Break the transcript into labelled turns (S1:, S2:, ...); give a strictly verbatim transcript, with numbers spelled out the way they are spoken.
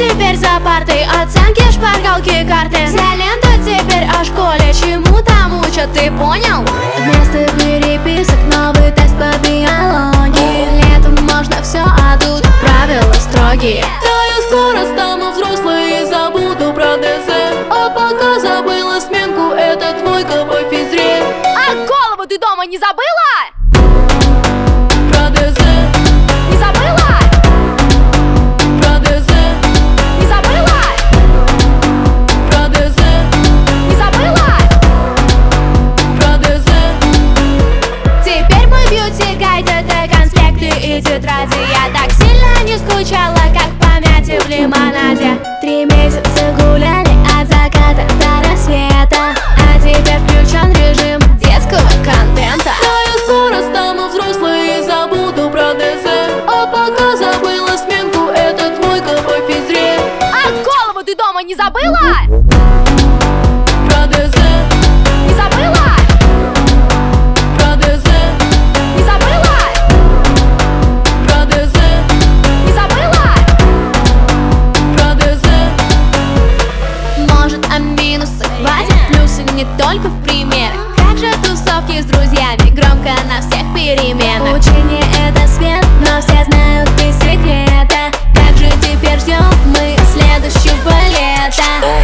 S1: теперь за партой, оценки, шпаргалки, карты. Вся лента теперь о школе, чему там учат, ты понял? Вместо переписок новый тест по биологии. Летом можно все, а тут правила строгие.
S2: Да я скоро стану взрослой и забуду про ДЗ. А пока забыла сменку, это твой ковбой физре.
S1: А голову ты дома не забыла?
S2: Про ДЗ.
S1: Не забыла?
S2: Про ДЗ.
S1: Не забыла?
S2: Про ДЗ.
S1: Не забыла?
S2: Про ДЗ.
S1: Теперь мой бьюти-гайд — это конспекты и тетради. Я так сильно не скучала, как по мяте в лимонаде. Три месяца гуляли от заката до рассвета, а теперь включен режим детского контента.
S2: Да я скоро стану взрослой и забуду про ДЗ. А пока забыла сменку, это твой ковбой физре.
S1: А голову ты дома не забыла?
S2: Про ДЗ.
S1: Не забыла?
S2: Про ДЗ.
S1: Не забыла?
S2: Про ДЗ.
S1: Не забыла?
S2: Про ДЗ.
S1: Может, о минусах хватит, плюсы не только в примерах. Как же тусовки с друзьями, громко на всех переменах. Учение — это свет, но все знают без секрета. Как же теперь ждем мы следующего лета?